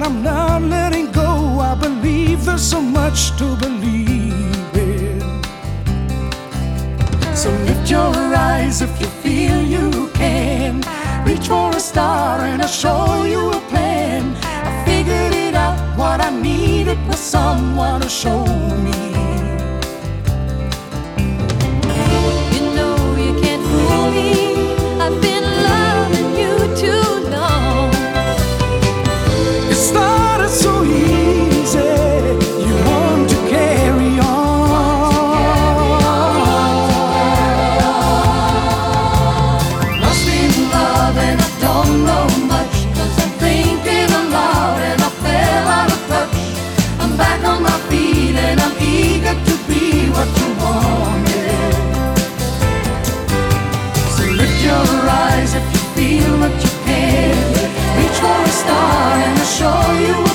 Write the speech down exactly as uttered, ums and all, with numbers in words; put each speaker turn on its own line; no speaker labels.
I'm not letting go. I believe there's so much to believe in. So lift your eyes if you feel you can. Reach for a star and I'll show you a plan. I figured it out, what I needed was someone to show me.
You know you can't fool me, I've been loving you too long.
It started so easy, you want to carry on.
Lost in love and I don't know much, 'cause I'm thinking aloud and I fell out of touch. I'm back on my feet and I'm eager to be what you wanted.
So lift your eyes if you feel that you can. Reach for a star and I'll show you